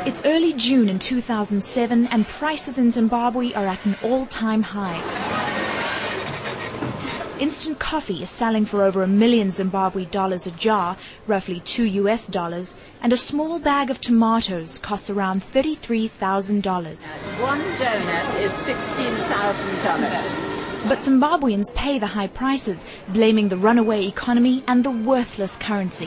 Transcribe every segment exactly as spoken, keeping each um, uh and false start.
It's early June in two thousand seven and prices in Zimbabwe are at an all-time high. Instant coffee is selling for over a million Zimbabwe dollars a jar, roughly two U S dollars, and a small bag of tomatoes costs around thirty-three thousand dollars. One donut is sixteen thousand dollars. But Zimbabweans pay the high prices, blaming the runaway economy and the worthless currency.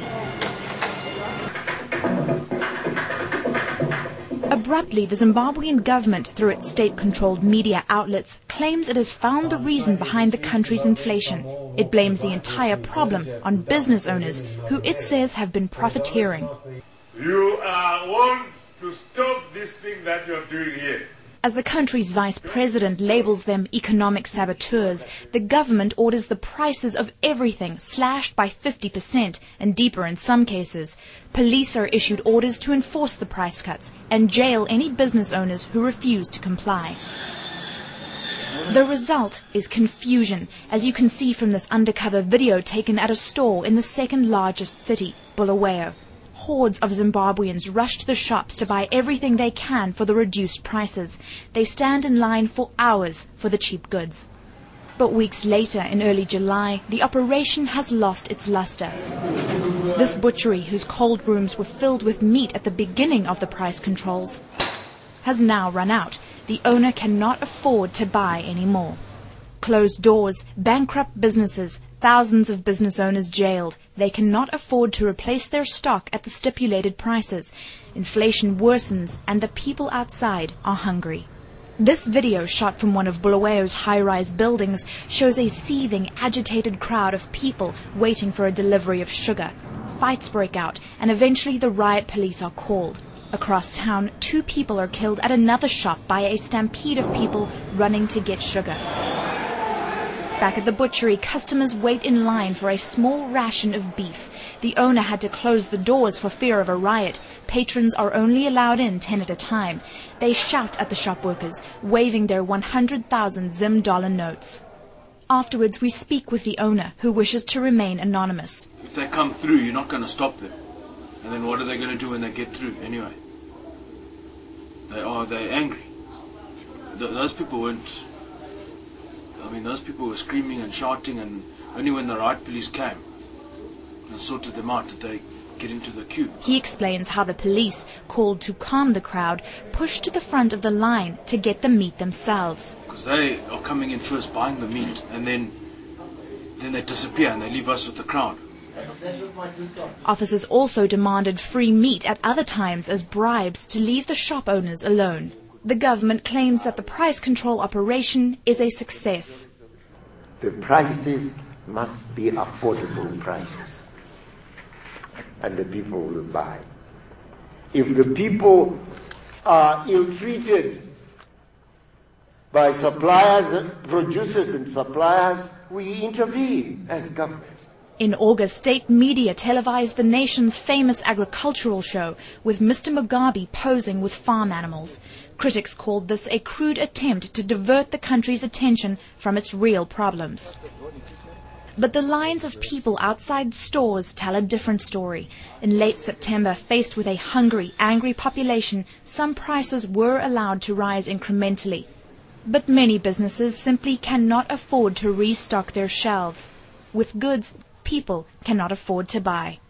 Abruptly, the Zimbabwean government, through its state-controlled media outlets, claims it has found the reason behind the country's inflation. It blames the entire problem on business owners, who it says have been profiteering. You uh, want to stop this thing that you're doing here. As the country's vice president labels them economic saboteurs, the government orders the prices of everything slashed by fifty percent and deeper in some cases. Police are issued orders to enforce the price cuts and jail any business owners who refuse to comply. The result is confusion, as you can see from this undercover video taken at a store in the second largest city, Bulawayo. Hordes of Zimbabweans rush to the shops to buy everything they can for the reduced prices. They stand in line for hours for the cheap goods. But weeks later, in early July, the operation has lost its luster. This butchery, whose cold rooms were filled with meat at the beginning of the price controls, has now run out. The owner cannot afford to buy anymore. Closed doors, bankrupt businesses, thousands of business owners jailed. They cannot afford to replace their stock at the stipulated prices. Inflation worsens and the people outside are hungry. This video, shot from one of Bulawayo's high-rise buildings, shows a seething, agitated crowd of people waiting for a delivery of sugar. Fights break out and eventually the riot police are called. Across town, two people are killed at another shop by a stampede of people running to get sugar. Back at the butchery, customers wait in line for a small ration of beef. The owner had to close the doors for fear of a riot. Patrons are only allowed in ten at a time. They shout at the shop workers, waving their one hundred thousand Zim dollar notes. Afterwards, we speak with the owner, who wishes to remain anonymous. If they come through, you're not going to stop them. And then what are they going to do when they get through anyway? They are they're angry. Th- those people weren't... I mean, those people were screaming and shouting, and only when the riot police came and sorted them out did they get into the queue. He explains how the police, called to calm the crowd, pushed to the front of the line to get the meat themselves. Because they are coming in first, buying the meat, and then, then they disappear and they leave us with the crowd. Officers also demanded free meat at other times as bribes to leave the shop owners alone. The government claims that the price control operation is a success. The prices must be affordable prices, and the people will buy. If the people are ill-treated by suppliers, producers and suppliers, we intervene as government. In August, state media televised the nation's famous agricultural show, with Mister Mugabe posing with farm animals. Critics called this a crude attempt to divert the country's attention from its real problems. But the lines of people outside stores tell a different story. In late September, faced with a hungry, angry population, some prices were allowed to rise incrementally. But many businesses simply cannot afford to restock their shelves with goods people cannot afford to buy.